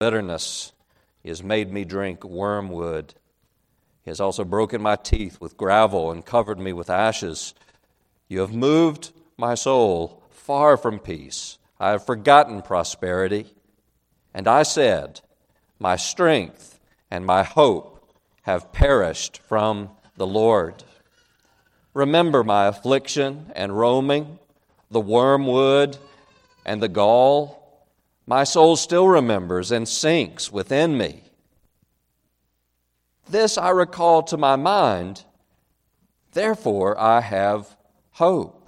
bitterness. He has made me drink wormwood. He has also broken my teeth with gravel and covered me with ashes. You have moved my soul far from peace. I have forgotten prosperity. And I said, my strength and my hope have perished from the Lord. Remember my affliction and roaming, the wormwood and the gall. My soul still remembers and sinks within me. This I recall to my mind, therefore I have hope.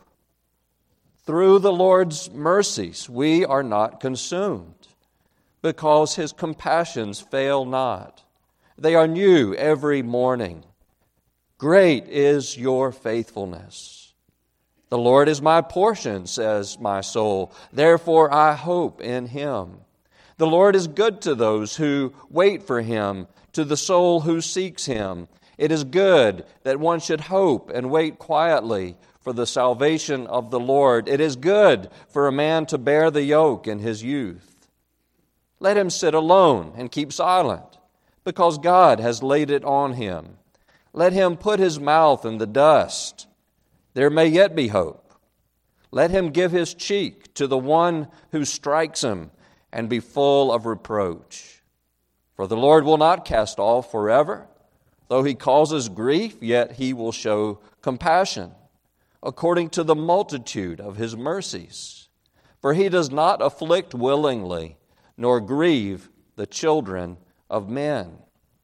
Through the Lord's mercies we are not consumed, because His compassions fail not. They are new every morning. Great is your faithfulness. The Lord is my portion, says my soul. Therefore I hope in Him. The Lord is good to those who wait for Him, to the soul who seeks Him. It is good that one should hope and wait quietly for the salvation of the Lord. It is good for a man to bear the yoke in his youth. Let him sit alone and keep silent, because God has laid it on him. Let him put his mouth in the dust. There may yet be hope. Let him give his cheek to the one who strikes him and be full of reproach. For the Lord will not cast off forever. Though He causes grief, yet He will show compassion, according to the multitude of His mercies. For He does not afflict willingly, nor grieve the children of men.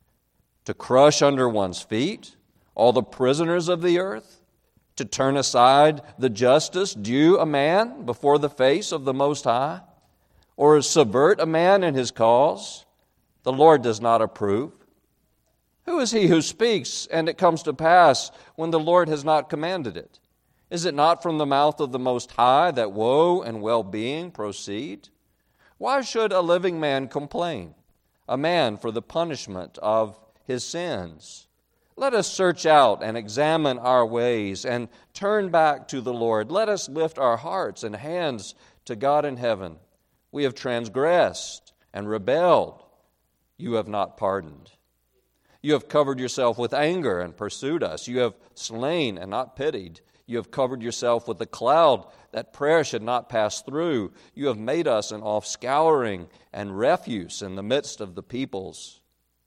To crush under one's feet all the prisoners of the earth, to turn aside the justice due a man before the face of the Most High, or subvert a man in his cause, the Lord does not approve. Who is he who speaks, and it comes to pass when the Lord has not commanded it? Is it not from the mouth of the Most High that woe and well-being proceed? Why should a living man complain, a man for the punishment of his sins? Let us search out and examine our ways and turn back to the Lord. Let us lift our hearts and hands to God in heaven. We have transgressed and rebelled. You have not pardoned. You have covered yourself with anger and pursued us. You have slain and not pitied. You have covered yourself with a cloud that prayer should not pass through. You have made us an offscouring and refuse in the midst of the peoples.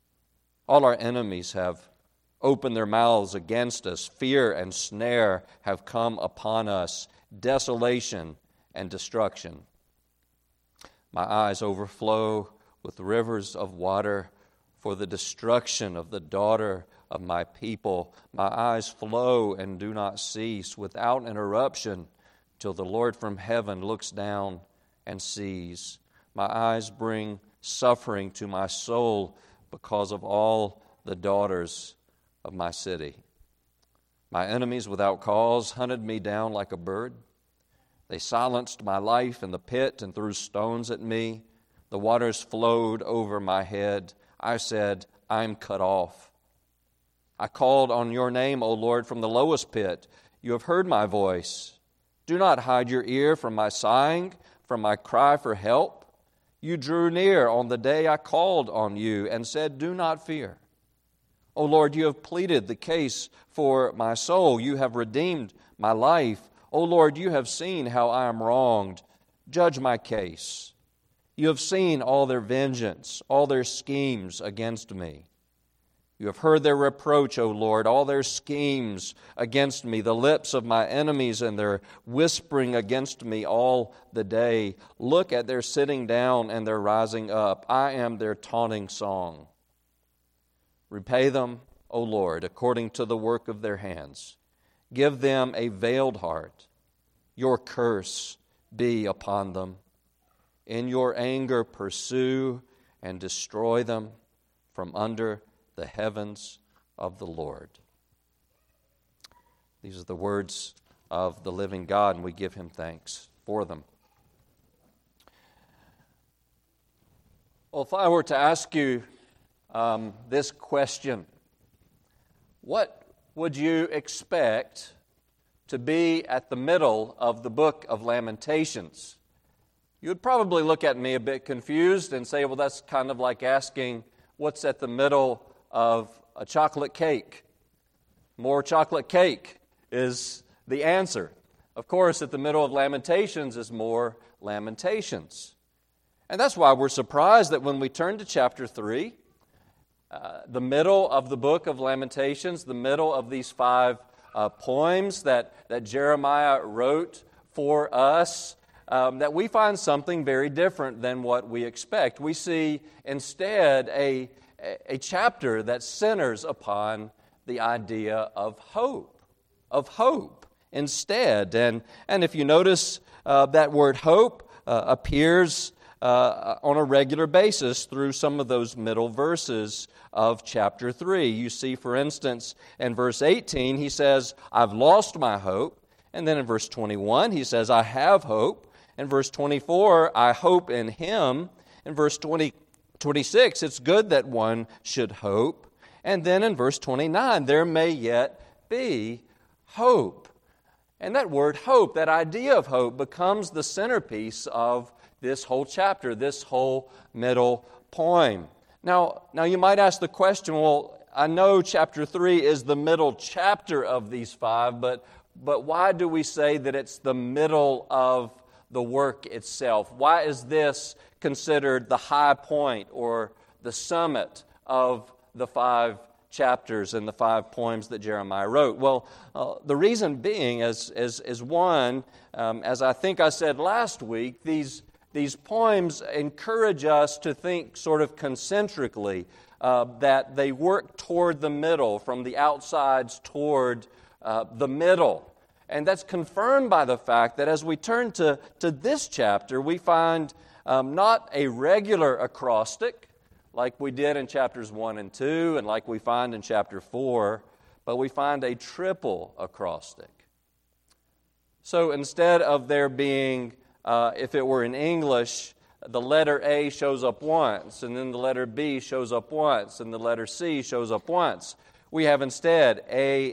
All our enemies have opened their mouths against us. Fear and snare have come upon us. Desolation and destruction. My eyes overflow with rivers of water for the destruction of the daughter of my people. My eyes flow and do not cease without interruption till the Lord from heaven looks down and sees. My eyes bring suffering to my soul because of all the daughters of my city. My enemies without cause hunted me down like a bird. They silenced my life in the pit and threw stones at me. The waters flowed over my head. I said, I'm cut off. I called on your name, O Lord, from the lowest pit. You have heard my voice. Do not hide your ear from my sighing, from my cry for help. You drew near on the day I called on you and said, do not fear. O Lord, you have pleaded the case for my soul. You have redeemed my life. O Lord, you have seen how I am wronged. Judge my case. You have seen all their vengeance, all their schemes against me. You have heard their reproach, O Lord, all their schemes against me, the lips of my enemies and their whispering against me all the day. Look at their sitting down and their rising up. I am their taunting song. Repay them, O Lord, according to the work of their hands. Give them a veiled heart. Your curse be upon them. In your anger pursue and destroy them from under the heavens of the Lord. These are the words of the living God, and we give Him thanks for them. Well, if I were to ask you this question, what would you expect to be at the middle of the book of Lamentations? You would probably look at me a bit confused and say, well, that's kind of like asking what's at the middle of a chocolate cake. More chocolate cake is the answer. Of course, at the middle of Lamentations is more lamentations. And that's why we're surprised that when we turn to chapter 3, the middle of the book of Lamentations, the middle of these 5 poems that Jeremiah wrote for us, that we find something very different than what we expect. We see instead a chapter that centers upon the idea of hope instead. And if you notice, that word hope appears on a regular basis through some of those middle verses of chapter 3. You see, for instance, in verse 18, he says, I've lost my hope. And then in verse 21, he says, I have hope. In verse 24, I hope in Him. In verse 26, it's good that one should hope. And then in verse 29, there may yet be hope. And that word hope, that idea of hope, becomes the centerpiece of this whole chapter, this whole middle poem. Now you might ask the question, well, I know chapter 3 is the middle chapter of these 5, but why do we say that it's the middle of the work itself? Why is this considered the high point or the summit of the 5 chapters and the 5 poems that Jeremiah wrote? Well, the reason being is one, as I think I said last week, these poems encourage us to think sort of concentrically, that they work toward the middle, from the outsides toward the middle. And that's confirmed by the fact that as we turn to this chapter, we find not a regular acrostic like we did in chapters 1 and 2 and like we find in chapter 4, but we find a triple acrostic. So instead of there being, if it were in English, the letter A shows up once, and then the letter B shows up once, and the letter C shows up once, we have instead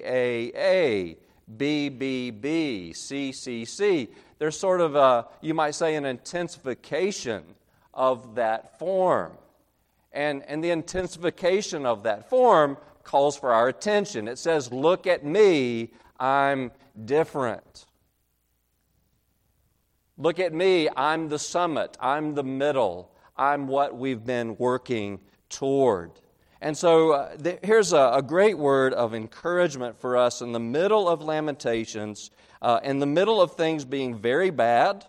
A, B, B, B, C, C, C. There's sort of you might say, an intensification of that form. And the intensification of that form calls for our attention. It says, look at me, I'm different. Look at me, I'm the summit, I'm the middle, I'm what we've been working toward. And so here's a great word of encouragement for us in the middle of Lamentations, in the middle of things being very bad,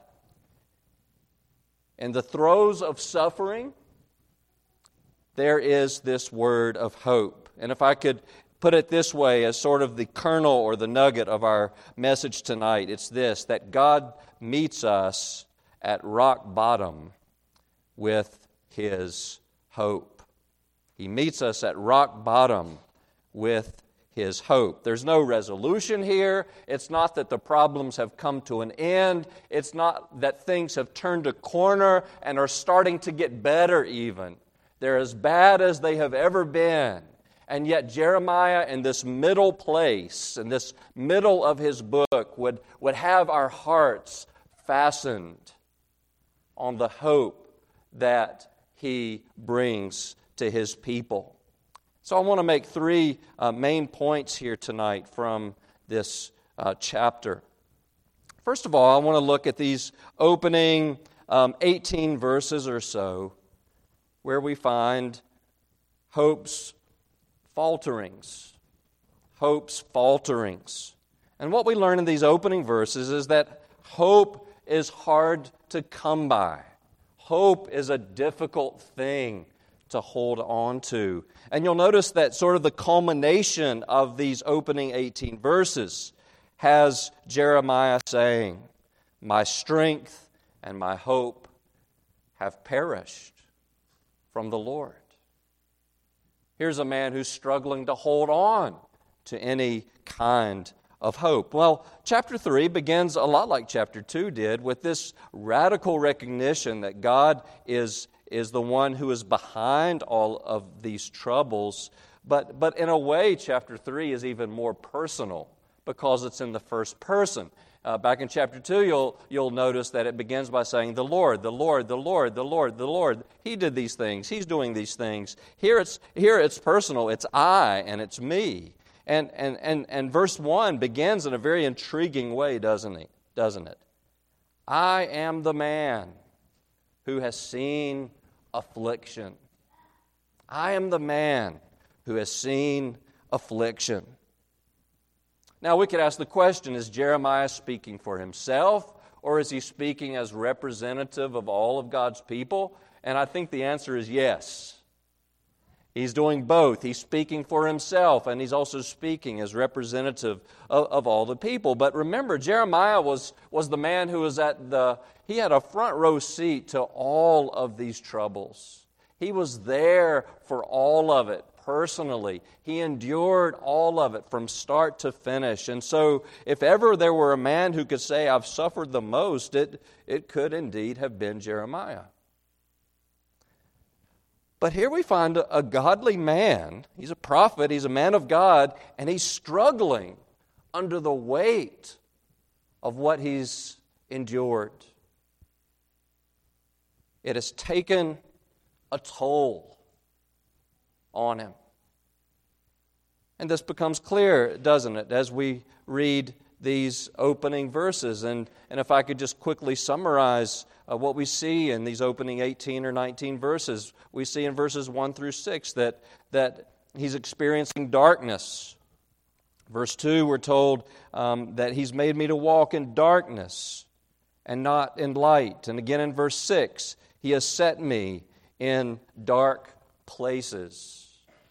in the throes of suffering. There is this word of hope. And if I could put it this way as sort of the kernel or the nugget of our message tonight, it's this, that God meets us at rock bottom with His hope. He meets us at rock bottom with His hope. There's no resolution here. It's not that the problems have come to an end. It's not that things have turned a corner and are starting to get better even. They're as bad as they have ever been. And yet Jeremiah, in this middle place, in this middle of his book, would have our hearts fastened on the hope that he brings to his people. So I want to make 3 main points here tonight from this chapter. First of all, I want to look at these opening 18 verses or so, where we find hope's falterings. Hope's falterings. And what we learn in these opening verses is that hope is hard to come by. Hope is a difficult thing to hold on to. And you'll notice that sort of the culmination of these opening 18 verses has Jeremiah saying, "My strength and my hope have perished from the Lord." Here's a man who's struggling to hold on to any kind of hope. Well, chapter 3 begins a lot like chapter 2 did, with this radical recognition that God is the one who is behind all of these troubles. But in a way, chapter 3 is even more personal because it's in the first person. Back in chapter 2, you'll notice that it begins by saying, the Lord, the Lord, the Lord, the Lord, the Lord. He did these things. He's doing these things. Here it's personal. It's I and it's me. And verse 1 begins in a very intriguing way, doesn't it? I am the man who has seen affliction. I am the man who has seen affliction. Now we could ask the question, is Jeremiah speaking for himself, or is he speaking as representative of all of God's people? And I think the answer is yes. He's doing both. He's speaking for himself, and he's also speaking as representative of all the people. But remember, Jeremiah was the man who was he had a front row seat to all of these troubles. He was there for all of it personally. He endured all of it from start to finish. And so if ever there were a man who could say, I've suffered the most, it could indeed have been Jeremiah. But here we find a godly man. He's a prophet, he's a man of God, and he's struggling under the weight of what he's endured. It has taken a toll on him. And this becomes clear, doesn't it, as we read these opening verses. And if I could just quickly summarize what we see in these opening 18 or 19 verses, we see in verses 1 through 6 that he's experiencing darkness. Verse 2, we're told that he's made me to walk in darkness and not in light. And again in verse 6, he has set me in dark places.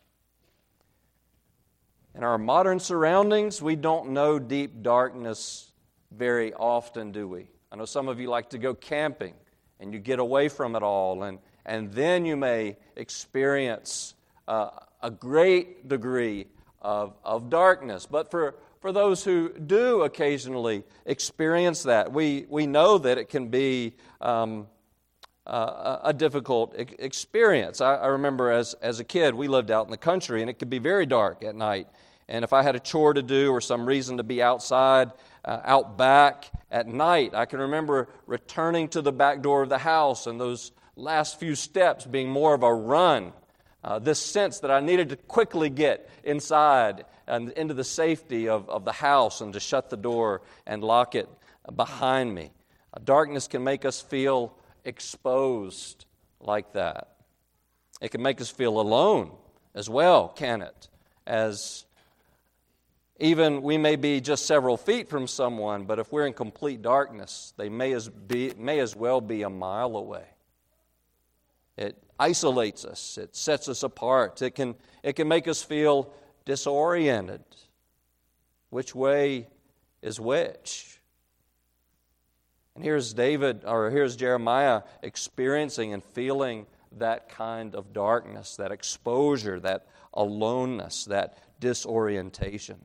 In our modern surroundings, we don't know deep darkness very often, do we? I know some of you like to go camping, and you get away from it all, and then you may experience a great degree of darkness. But for those who do occasionally experience that, we know that it can be a difficult experience. I remember as a kid, we lived out in the country, and it could be very dark at night. And if I had a chore to do or some reason to be outside, out back at night, I can remember returning to the back door of the house and those last few steps being more of a run. This sense that I needed to quickly get inside and into the safety of the house and to shut the door and lock it behind me. Darkness can make us feel exposed like that. It can make us feel alone as well, can it? As even we may be just several feet from someone, but if we're in complete darkness, they may as well be a mile away. It isolates us. It sets us apart. It can make us feel disoriented. Which way is which? And here's Jeremiah experiencing and feeling that kind of darkness, that exposure, that aloneness, that disorientation.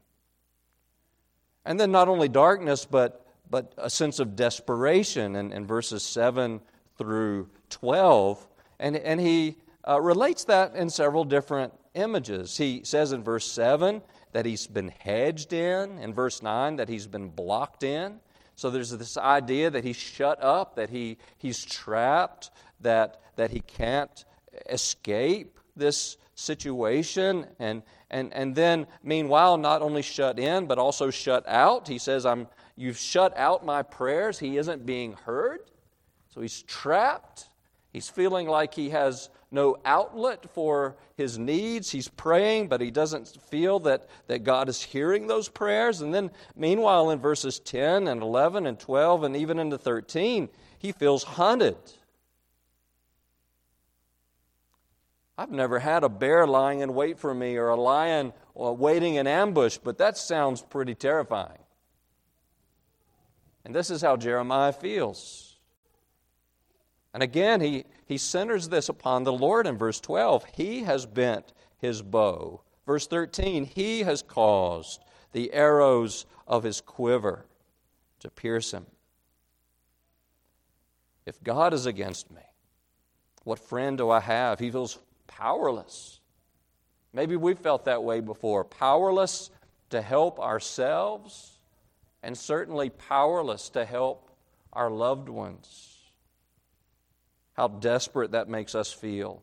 And then not only darkness, but a sense of desperation in verses 7 through 12. And he relates that in several different images. He says in verse 7 that he's been hedged in verse 9 that he's been blocked in. So there's this idea that he's shut up, that he's trapped, that he can't escape this situation. And then, meanwhile, not only shut in, but also shut out. He says, you've shut out my prayers. He isn't being heard. So he's trapped. He's feeling like he has no outlet for his needs. He's praying, but he doesn't feel that God is hearing those prayers. And then, meanwhile, in verses 10 and 11 and 12 and even into 13, he feels hunted. I've never had a bear lying in wait for me or a lion waiting in ambush, but that sounds pretty terrifying. And this is how Jeremiah feels. And again, he centers this upon the Lord in verse 12. He has bent his bow. Verse 13, he has caused the arrows of his quiver to pierce him. If God is against me, what friend do I have? He feels powerless. Maybe we've felt that way before. Powerless to help ourselves and certainly powerless to help our loved ones. How desperate that makes us feel.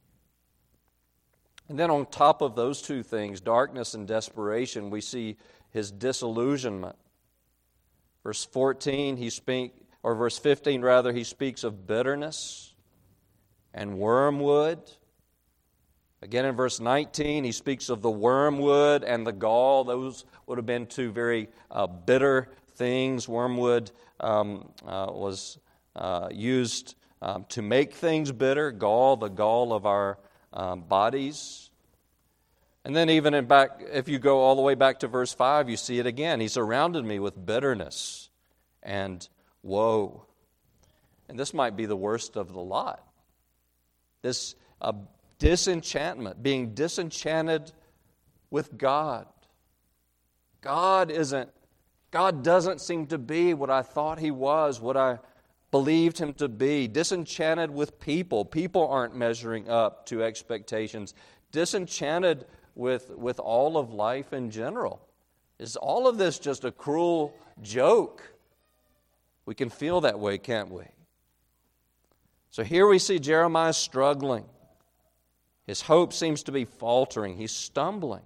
And then on top of those two things, darkness and desperation, we see his disillusionment. Verse 15, verse 15 rather, he speaks of bitterness and wormwood. Again in verse 19, he speaks of the wormwood and the gall. Those would have been two very bitter things. Wormwood was used to make things bitter. Gall, the gall of our bodies. And then even if you go all the way back to verse 5, you see it again. He surrounded me with bitterness and woe. And this might be the worst of the lot. This disenchantment, being disenchanted with God. God doesn't seem to be what I thought He was, what I believed Him to be. Disenchanted with people. People aren't measuring up to expectations. Disenchanted with all of life in general. Is all of this just a cruel joke? We can feel that way, can't we? So here we see Jeremiah struggling. His hope seems to be faltering. He's stumbling.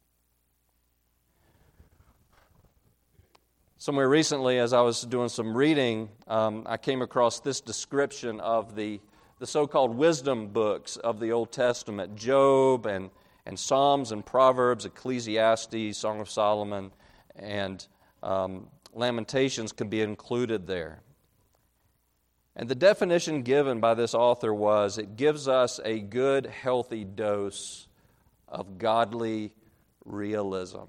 Somewhere recently, as I was doing some reading, I came across this description of the so-called wisdom books of the Old Testament, Job and Psalms and Proverbs, Ecclesiastes, Song of Solomon, and Lamentations could be included there. And the definition given by this author was, it gives us a good, healthy dose of godly realism.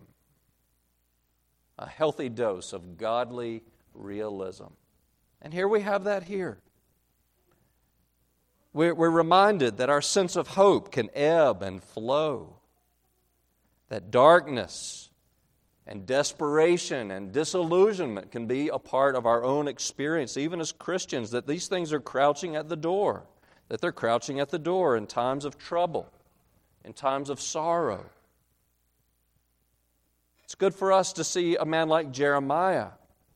A healthy dose of godly realism. And here we have that here. We're reminded that our sense of hope can ebb and flow. That darkness and desperation and disillusionment can be a part of our own experience, even as Christians, that these things are crouching at the door, that they're crouching at the door in times of trouble, in times of sorrow. It's good for us to see a man like Jeremiah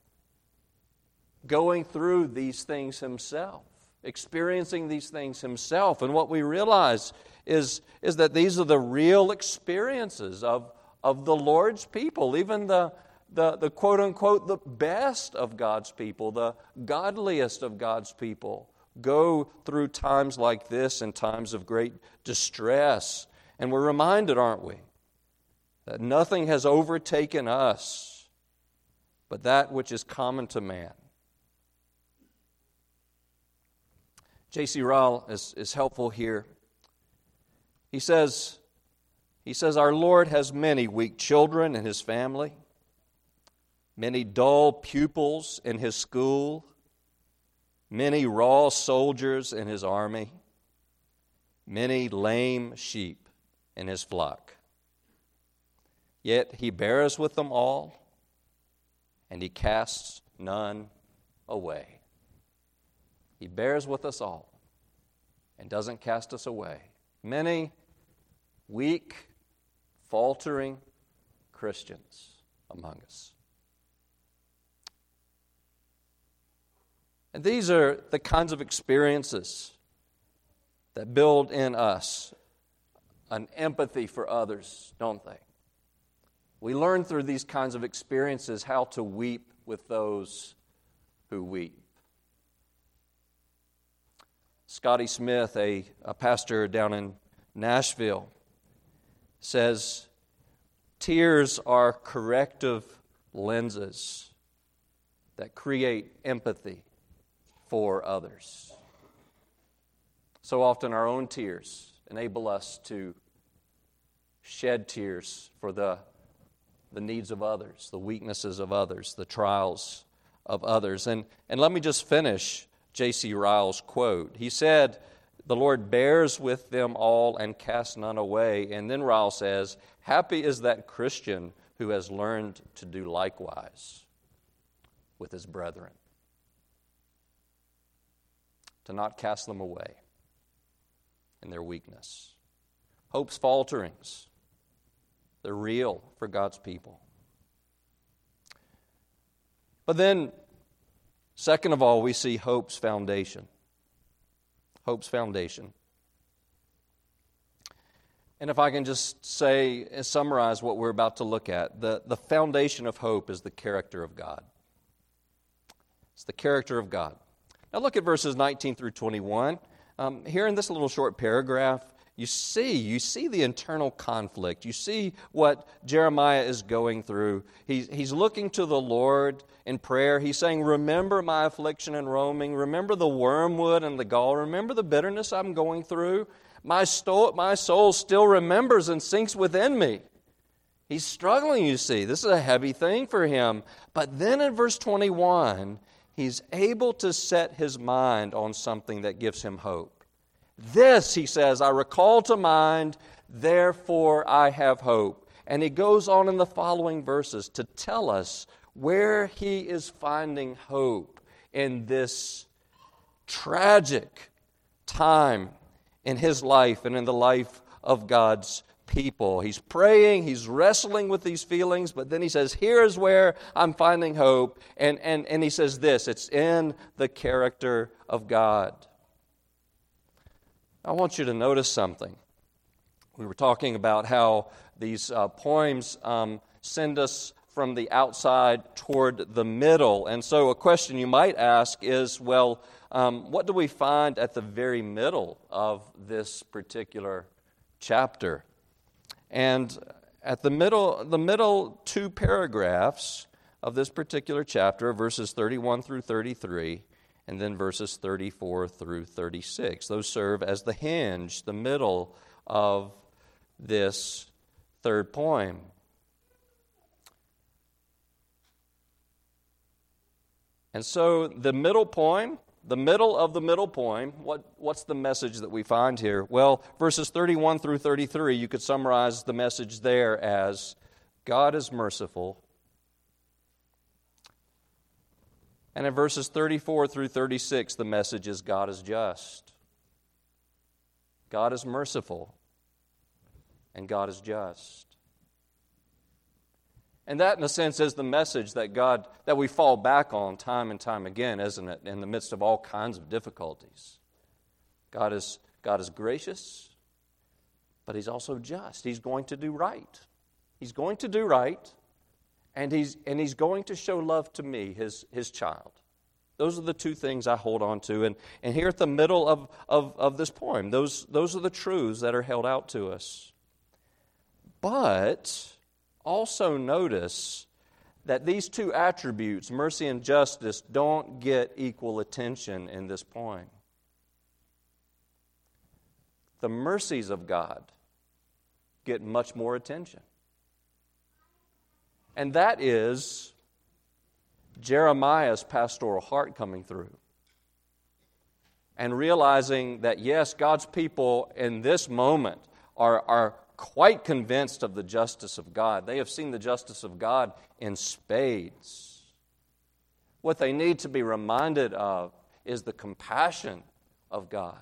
going through these things himself, experiencing these things himself. And what we realize is that these are the real experiences of the Lord's people, even the quote-unquote the best of God's people, the godliest of God's people, go through times like this and times of great distress. And we're reminded, aren't we, that nothing has overtaken us but that which is common to man. J.C. Ryle is helpful here. He says, our Lord has many weak children in His family, many dull pupils in His school, many raw soldiers in His army, many lame sheep in His flock. Yet He bears with them all, and He casts none away. He bears with us all and doesn't cast us away. Many weak, faltering Christians among us. And these are the kinds of experiences that build in us an empathy for others, don't they? We learn through these kinds of experiences how to weep with those who weep. Scotty Smith, a pastor down in Nashville, says, tears are corrective lenses that create empathy for others. So often our own tears enable us to shed tears for the needs of others, the weaknesses of others, the trials of others. And let me just finish J.C. Ryle's quote. He said, the Lord bears with them all and casts none away. And then Ryle says, happy is that Christian who has learned to do likewise with his brethren. To not cast them away in their weakness. Hope's falterings, they're real for God's people. But then, second of all, we see hope's foundation. Hope's foundation. And if I can just say, summarize what we're about to look at, the foundation of hope is the character of God. It's the character of God. Now look at verses 19 through 21. Here in this little short paragraph, you see the internal conflict. You see what Jeremiah is going through. He's looking to the Lord in prayer. He's saying, remember my affliction and roaming. Remember the wormwood and the gall. Remember the bitterness I'm going through. My soul still remembers and sinks within me. He's struggling, you see. This is a heavy thing for him. But then in verse 21, he's able to set his mind on something that gives him hope. This, he says, I recall to mind, therefore I have hope. And he goes on in the following verses to tell us where he is finding hope in this tragic time in his life and in the life of God's people. He's praying, he's wrestling with these feelings, but then he says, here's where I'm finding hope. And he says this, it's in the character of God. I want you to notice something. We were talking about how these poems send us from the outside toward the middle. And so a question you might ask is, well, what do we find at the very middle of this particular chapter? And at the middle two paragraphs of this particular chapter, verses 31 through 33, and then verses 34 through 36. Those serve as the hinge, the middle of this third poem. And so the middle poem, the middle of the middle poem, what's the message that we find here? Well, verses 31 through 33, you could summarize the message there as God is merciful. And in verses 34 through 36, the message is God is just. God is merciful. And God is just. And that, in a sense, is the message that we fall back on time and time again, isn't it? In the midst of all kinds of difficulties. God is gracious, but He's also just. He's going to do right. He's going to do right. And he's going to show love to me, his child. Those are the two things I hold on to. And here at the middle of this poem, those are the truths that are held out to us. But also notice that these two attributes, mercy and justice, don't get equal attention in this poem. The mercies of God get much more attention. And that is Jeremiah's pastoral heart coming through. And realizing that, yes, God's people in this moment are quite convinced of the justice of God. They have seen the justice of God in spades. What they need to be reminded of is the compassion of God.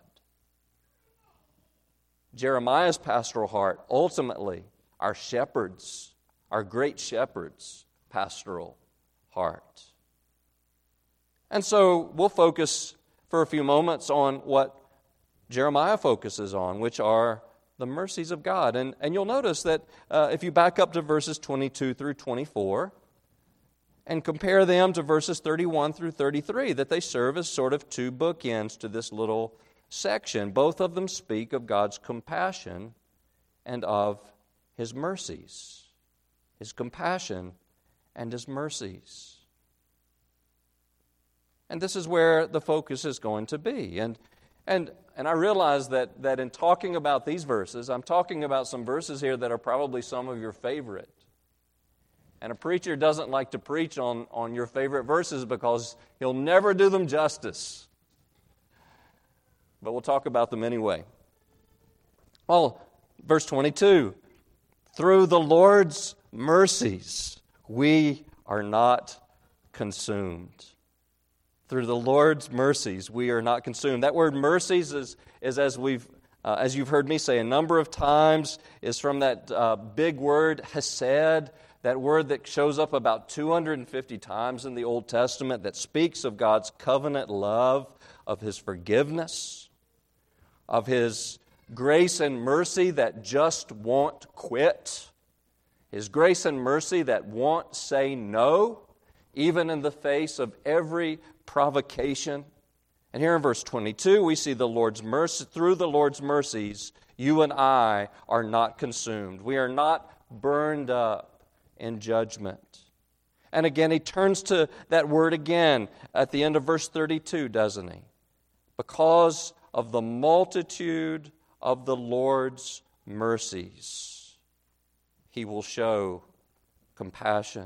Jeremiah's pastoral heart, ultimately, our shepherds, our great shepherd's pastoral heart. And so we'll focus for a few moments on what Jeremiah focuses on, which are the mercies of God. And you'll notice that if you back up to verses 22 through 24 and compare them to verses 31 through 33, that they serve as sort of two bookends to this little section. Both of them speak of God's compassion and of His mercies. His compassion and His mercies. And this is where the focus is going to be. And I realize that in talking about these verses, I'm talking about some verses here that are probably some of your favorite. And a preacher doesn't like to preach on your favorite verses because he'll never do them justice. But we'll talk about them anyway. Well, verse 22, through the Lord's mercies, we are not consumed. Through the Lord's mercies, we are not consumed. That word mercies is as you've heard me say a number of times, is from that big word hesed, that word that shows up about 250 times in the Old Testament that speaks of God's covenant love, of His forgiveness, of His grace and mercy that just won't quit, His grace and mercy that won't say no, even in the face of every provocation. And here in verse 22, we see the Lord's mercy. Through the Lord's mercies, you and I are not consumed. We are not burned up in judgment. And again, he turns to that word again at the end of verse 32, doesn't he? Because of the multitude of the Lord's mercies, He will show compassion.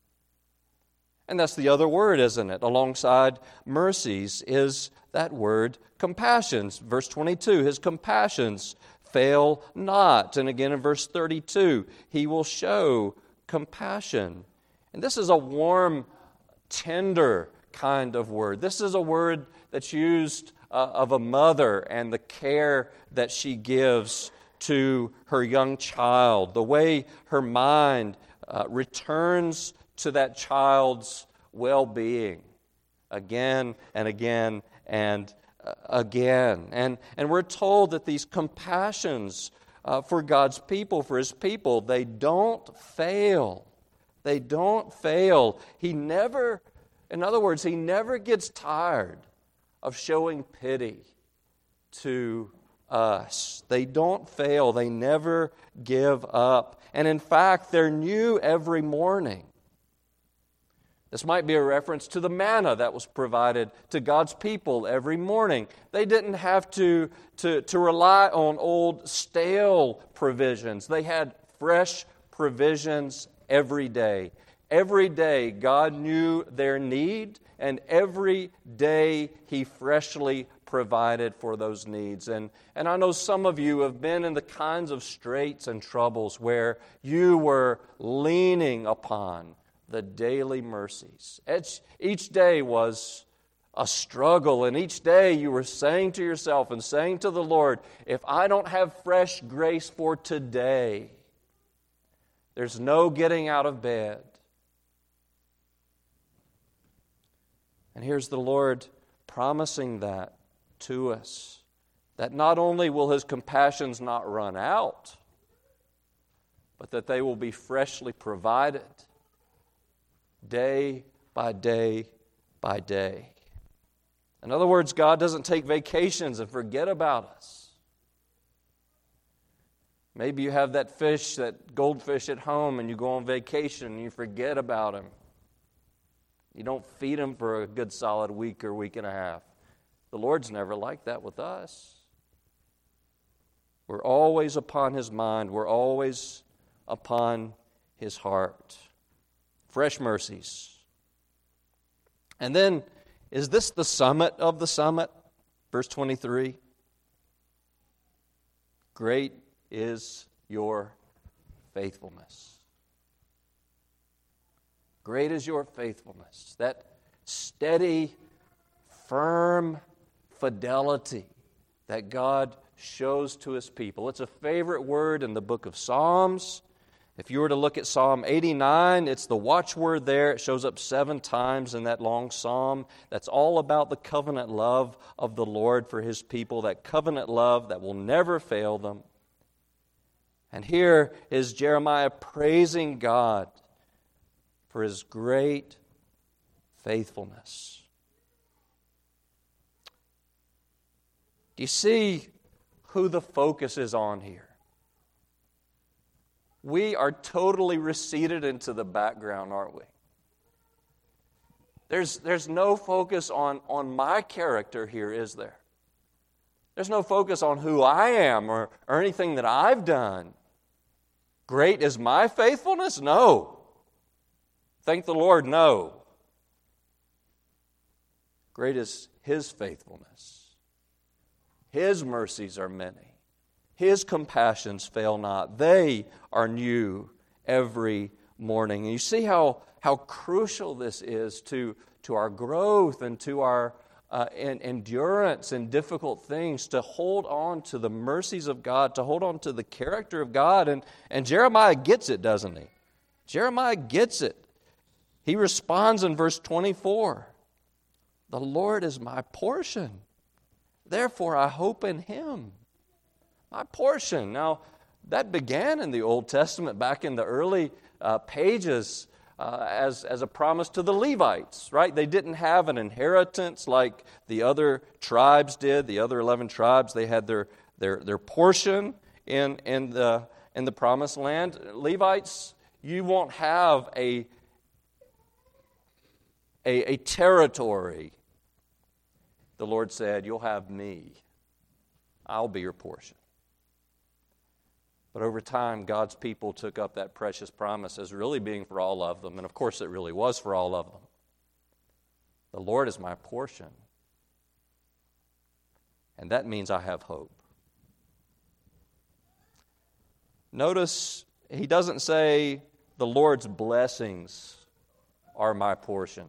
And that's the other word, isn't it? Alongside mercies is that word compassions. Verse 22, His compassions fail not. And again in verse 32, He will show compassion. And this is a warm, tender kind of word. This is a word that's used of a mother and the care that she gives to her young child, the way her mind returns to that child's well-being again and again and again. And we're told that these compassions for God's people, for His people, they don't fail. They don't fail. In other words, He never gets tired of showing pity to us. They don't fail. They never give up. And in fact, they're new every morning. This might be a reference to the manna that was provided to God's people every morning. They didn't have to rely on old, stale provisions. They had fresh provisions every day. Every day, God knew their need, and every day He freshly provided for those needs. And I know some of you have been in the kinds of straits and troubles where you were leaning upon the daily mercies. Each day was a struggle, and each day you were saying to yourself and saying to the Lord, if I don't have fresh grace for today, there's no getting out of bed. And here's the Lord promising that to us, that not only will His compassions not run out, but that they will be freshly provided day by day by day. In other words, God doesn't take vacations and forget about us. Maybe you have that goldfish at home, and you go on vacation and you forget about him. You don't feed him for a good solid week or week and a half. The Lord's never like that with us. We're always upon His mind. We're always upon His heart. Fresh mercies. And then, is this the summit of the summit? Verse 23. Great is your faithfulness. Great is your faithfulness. That steady, firm fidelity that God shows to His people. It's a favorite word in the book of Psalms. If you were to look at Psalm 89, it's the watchword there. It shows up 7 times in that long psalm. That's all about the covenant love of the Lord for His people, that covenant love that will never fail them. And here is Jeremiah praising God for His great faithfulness. Do you see who the focus is on here? We are totally receded into the background, aren't we? There's no focus on my character here, is there? There's no focus on who I am or anything that I've done. Great is my faithfulness? No. Thank the Lord, no. Great is His faithfulness. His mercies are many. His compassions fail not. They are new every morning. And you see how crucial this is to our growth and to our endurance in difficult things, to hold on to the mercies of God, to hold on to the character of God. And Jeremiah gets it, doesn't he? Jeremiah gets it. He responds in verse 24, "The Lord is my portion. Therefore I hope in Him." My portion. Now, that began in the Old Testament, back in the early pages, as a promise to the Levites, right? They didn't have an inheritance like the other tribes did. The other 11 tribes, they had their portion in the promised land. Levites, you won't have a territory. The Lord said, "You'll have me. I'll be your portion." But over time, God's people took up that precious promise as really being for all of them. And of course, it really was for all of them. The Lord is my portion. And that means I have hope. Notice, he doesn't say, "The Lord's blessings are my portion."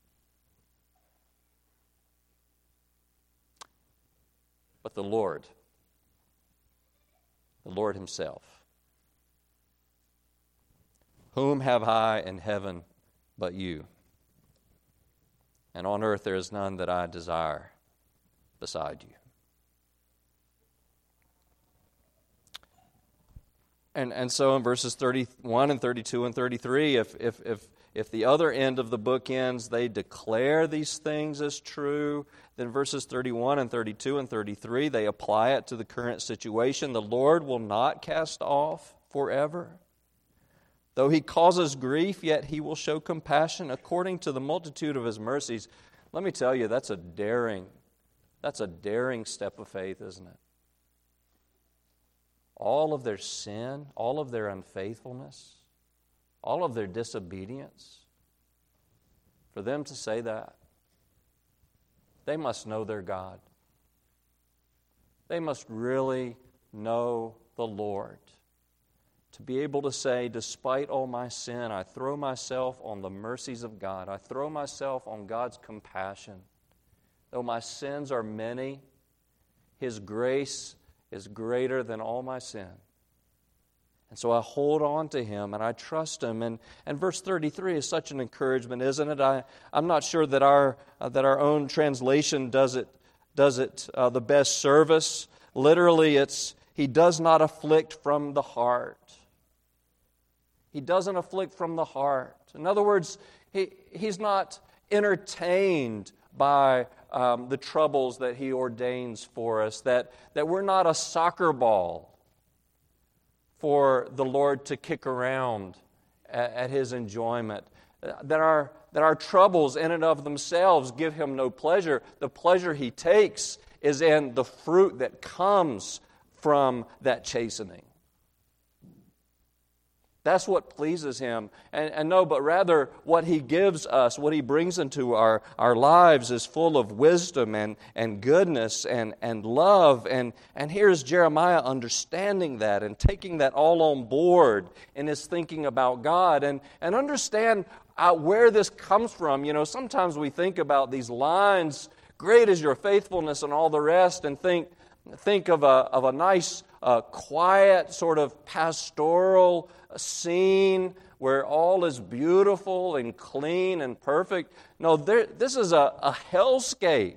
But the Lord Himself. "Whom have I in heaven but you? And on earth there is none that I desire beside you." And so in verses 31 and 32 and 33, if the other end of the book ends, they declare these things as true, then verses 31 and 32 and 33, they apply it to the current situation. The Lord will not cast off forever. Though He causes grief, yet He will show compassion according to the multitude of His mercies. Let me tell you, that's a daring step of faith, isn't it? All of their sin, all of their unfaithfulness, all of their disobedience, for them to say that, they must know their God. They must really know the Lord. To be able to say, despite all my sin, I throw myself on the mercies of God. I throw myself on God's compassion. Though my sins are many, His grace is greater than all my sin. And so I hold on to Him and I trust Him. And verse 33 is such an encouragement, isn't it? I'm not sure that our own translation does it the best service. Literally, it's He does not afflict from the heart. He doesn't afflict from the heart. In other words, He's not entertained by the troubles that He ordains for us, that we're not a soccer ball for the Lord to kick around at His enjoyment, that our troubles in and of themselves give Him no pleasure. The pleasure He takes is in the fruit that comes from that chastening. That's what pleases Him. And no, but rather what He gives us, what He brings into our lives is full of wisdom and goodness and love. And here's Jeremiah understanding that and taking that all on board in his thinking about God. And understand where this comes from. You know, sometimes we think about these lines, "Great is your faithfulness," and all the rest, and think of a nice, quiet, sort of pastoral scene where all is beautiful and clean and perfect. No, this is a hellscape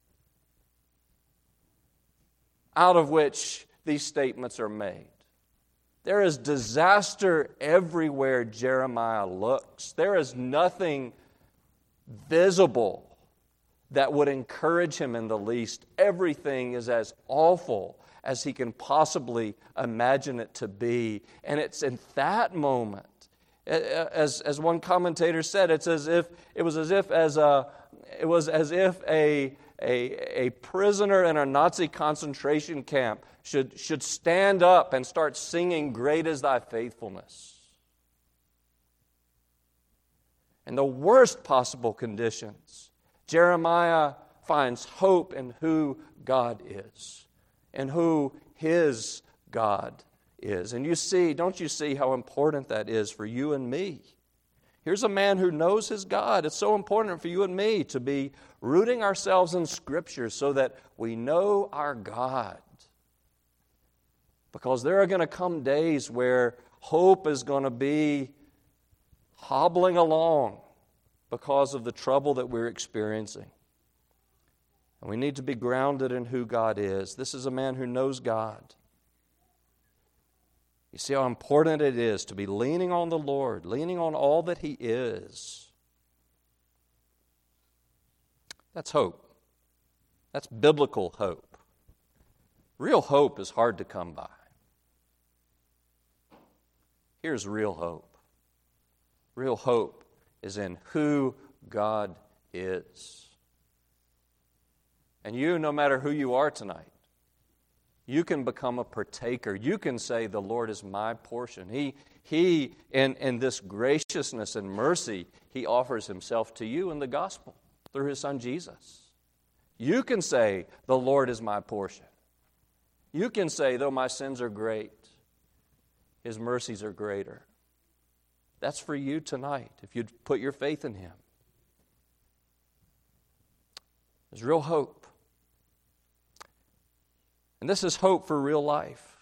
out of which these statements are made. There is disaster everywhere Jeremiah looks. There is nothing visible that would encourage him in the least. Everything is as awful as he can possibly imagine it to be. And it's in that moment, as one commentator said, it was as if a prisoner in a Nazi concentration camp should stand up and start singing, "Great is thy faithfulness." In the worst possible conditions, Jeremiah finds hope in who God is and who his God is. And don't you see how important that is for you and me? Here's a man who knows his God. It's so important for you and me to be rooting ourselves in Scripture so that we know our God. Because there are going to come days where hope is going to be hobbling along because of the trouble that we're experiencing. And we need to be grounded in who God is. This is a man who knows God. You see how important it is to be leaning on the Lord, leaning on all that He is. That's hope. That's biblical hope. Real hope is hard to come by. Here's real hope. Real hope is in who God is. And you, no matter who you are tonight, you can become a partaker. You can say, the Lord is my portion. He in this graciousness and mercy, He offers Himself to you in the gospel through His Son Jesus. You can say, the Lord is my portion. You can say, though my sins are great, His mercies are greater. That's for you tonight, if you'd put your faith in Him. There's real hope. And this is hope for real life.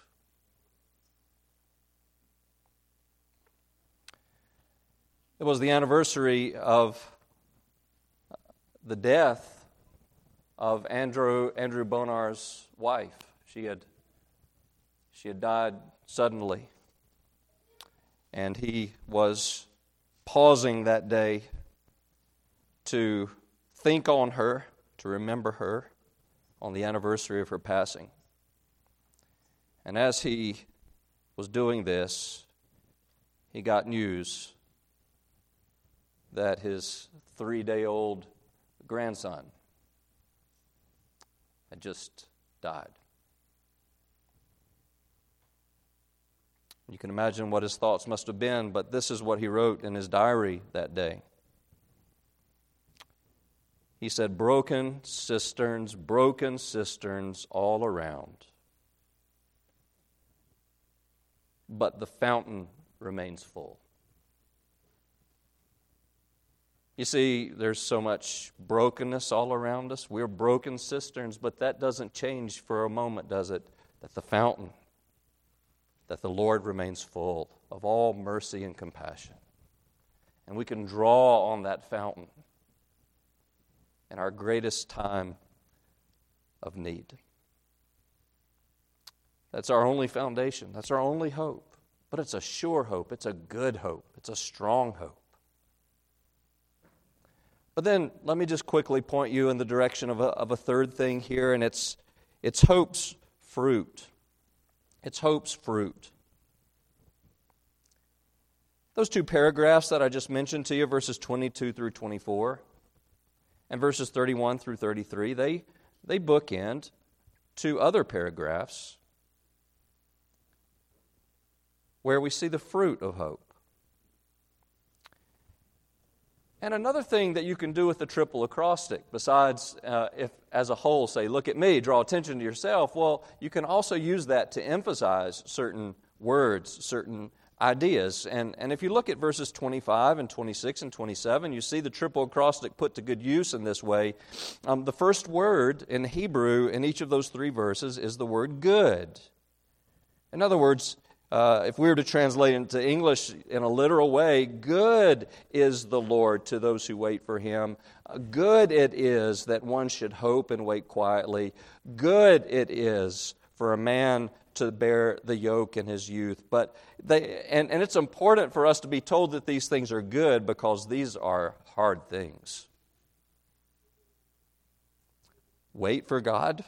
It was the anniversary of the death of Andrew Bonar's wife. She had died suddenly. And he was pausing that day to think on her, to remember her on the anniversary of her passing. And as he was doing this, he got news that his 3-day-old grandson had just died. You can imagine what his thoughts must have been, but this is what he wrote in his diary that day. He said, broken cisterns all around. But the fountain remains full. You see, there's so much brokenness all around us. We're broken cisterns, but that doesn't change for a moment, does it? That the fountain, that the Lord remains full of all mercy and compassion. And we can draw on that fountain in our greatest time of need. That's our only foundation. That's our only hope. But it's a sure hope. It's a good hope. It's a strong hope. But then let me just quickly point you in the direction of a third thing here, and it's hope's fruit. It's hope's fruit. Those two paragraphs that I just mentioned to you, verses 22 through 24, and verses 31 through 33, they bookend two other paragraphs where we see the fruit of hope. And another thing that you can do with the triple acrostic, besides if as a whole say, look at me, draw attention to yourself, well, you can also use that to emphasize certain words, certain ideas. And if you look at verses 25 and 26 and 27, you see the triple acrostic put to good use in this way. The first word in Hebrew in each of those three verses is the word good. In other words, if we were to translate into English in a literal way, good is the Lord to those who wait for Him. Good it is that one should hope and wait quietly. Good it is for a man to bear the yoke in his youth. But and it's important for us to be told that these things are good because these are hard things. Wait for God,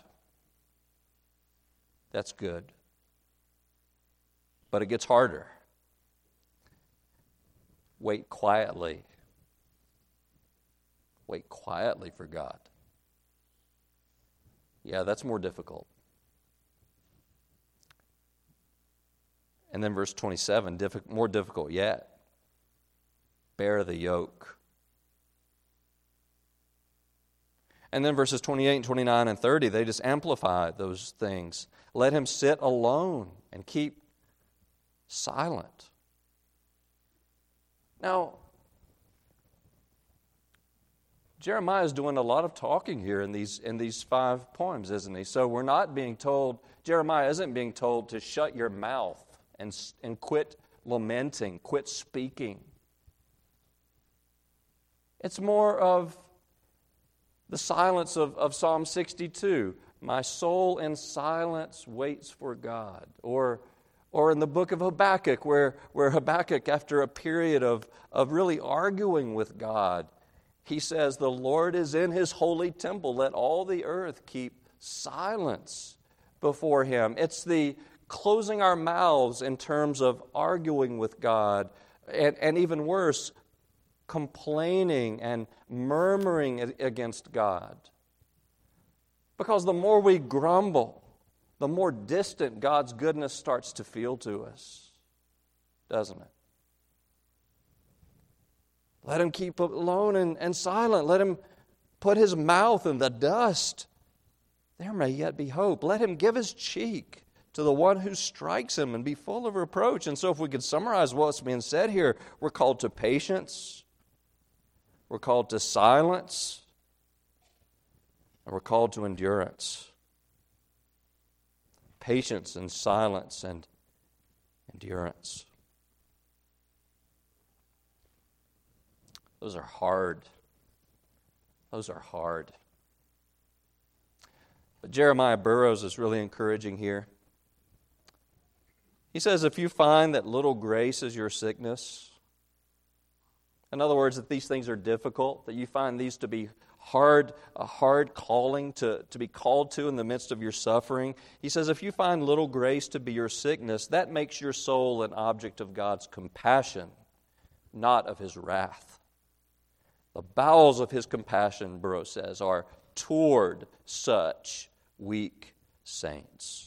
that's good. But it gets harder. Wait quietly. Wait quietly for God. Yeah, that's more difficult. And then verse 27, more difficult yet. Bear the yoke. And then verses 28 and 29 and 30, they just amplify those things. Let him sit alone and keep silent. Now, Jeremiah is doing a lot of talking here in these 5 poems, isn't he? So we're not being told, Jeremiah isn't being told to shut your mouth and quit lamenting, quit speaking. It's more of the silence of Psalm 62. My soul in silence waits for God. Or in the book of Habakkuk, where Habakkuk, after a period of really arguing with God, he says, the Lord is in His holy temple. Let all the earth keep silence before Him. It's the closing our mouths in terms of arguing with God, and even worse, complaining and murmuring against God. Because the more we grumble, the more distant God's goodness starts to feel to us, doesn't it? Let Him keep alone and silent. Let Him put His mouth in the dust. There may yet be hope. Let Him give His cheek to the one who strikes Him and be full of reproach. And so if we could summarize what's being said here, we're called to patience, we're called to silence, and we're called to endurance. Patience and silence and endurance. Those are hard. Those are hard. But Jeremiah Burroughs is really encouraging here. He says, if you find that little grace is your sickness, in other words, that these things are difficult, that you find these to be a hard calling to be called to in the midst of your suffering, he says, if you find little grace to be your sickness, that makes your soul an object of God's compassion, not of His wrath. The bowels of His compassion, Burroughs says, are toward such weak saints.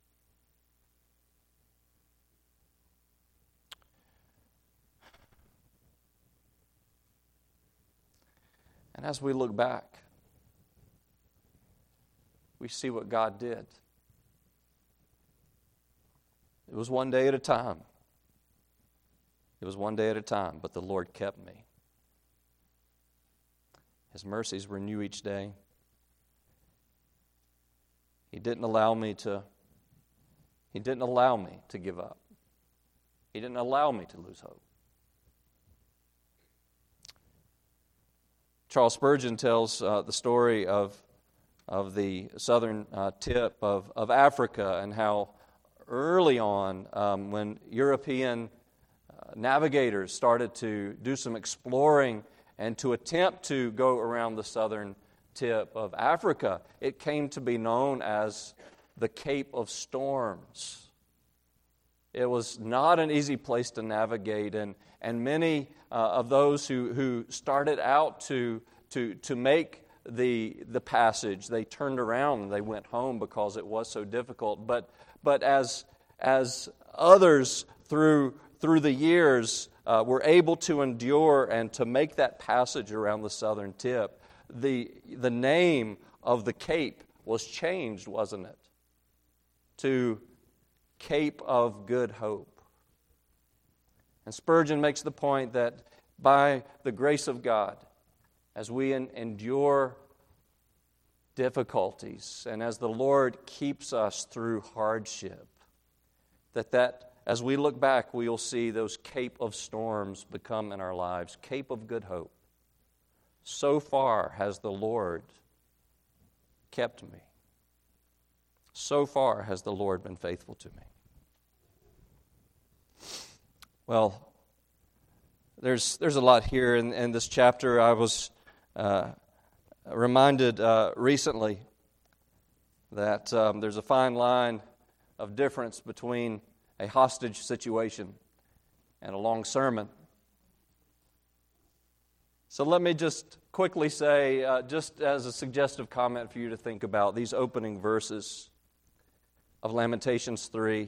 And as we look back, we see what God did. It was one day at a time. It was one day at a time, but the Lord kept me. His mercies were new each day. He didn't allow me to give up. He didn't allow me to lose hope. Charles Spurgeon tells the story of the southern tip of Africa, and how early on, when European navigators started to do some exploring and to attempt to go around the southern tip of Africa, it came to be known as the Cape of Storms. It was not an easy place to navigate, and many of those who started out to make the passage, they turned around and they went home because it was so difficult. But as others through the years were able to endure and to make that passage around the southern tip, the name of the cape was changed, wasn't it, to Cape of Good Hope. And Spurgeon makes the point that by the grace of God, as we endure difficulties and as the Lord keeps us through hardship, that as we look back, we will see those Cape of Storms become in our lives, Cape of Good Hope. So far has the Lord kept me. So far has the Lord been faithful to me. Well, there's a lot here in this chapter. I was reminded recently that there's a fine line of difference between a hostage situation and a long sermon. So let me just quickly say, just as a suggestive comment for you to think about, these opening verses of Lamentations 3,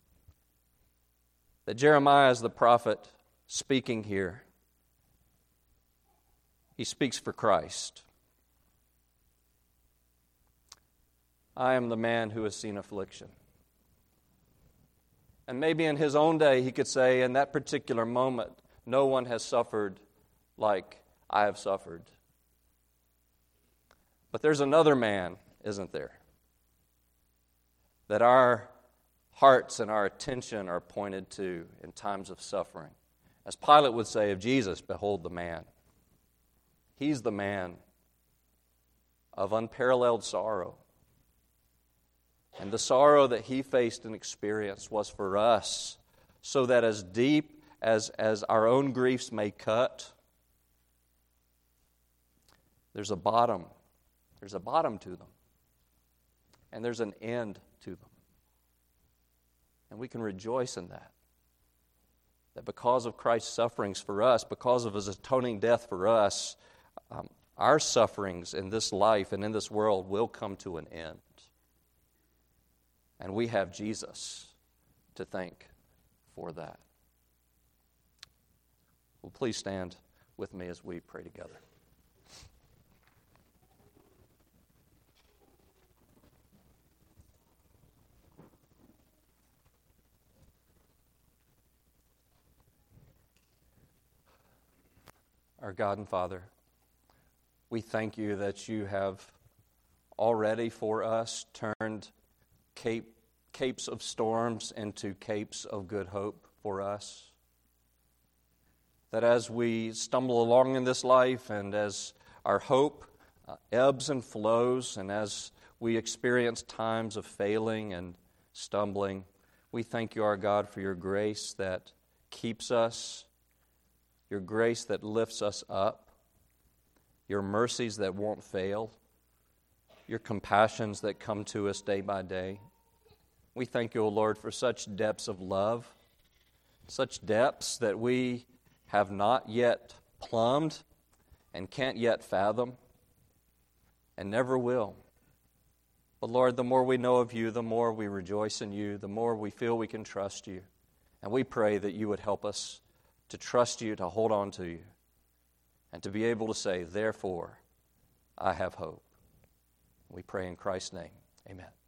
that Jeremiah is the prophet speaking here. He speaks for Christ. I am the man who has seen affliction. And maybe in his own day he could say, in that particular moment, no one has suffered like I have suffered. But there's another man, isn't there, that our hearts and our attention are pointed to in times of suffering. As Pilate would say of Jesus, behold the man. He's the man of unparalleled sorrow. And the sorrow that He faced and experienced was for us, so that as deep as our own griefs may cut, there's a bottom. There's a bottom to them. And there's an end to them. And we can rejoice in that. That because of Christ's sufferings for us, because of His atoning death for us, our sufferings in this life and in this world will come to an end. And we have Jesus to thank for that. Well, please stand with me as we pray together. Our God and Father, we thank You that You have already for us turned capes of storms into capes of good hope for us. That as we stumble along in this life and as our hope ebbs and flows and as we experience times of failing and stumbling, we thank You, our God, for Your grace that keeps us, Your grace that lifts us up, Your mercies that won't fail, Your compassions that come to us day by day. We thank You, O Lord, for such depths of love, such depths that we have not yet plumbed and can't yet fathom and never will. But Lord, the more we know of You, the more we rejoice in You, the more we feel we can trust You. And we pray that You would help us to trust You, to hold on to You, and to be able to say, therefore, I have hope. We pray in Christ's name. Amen.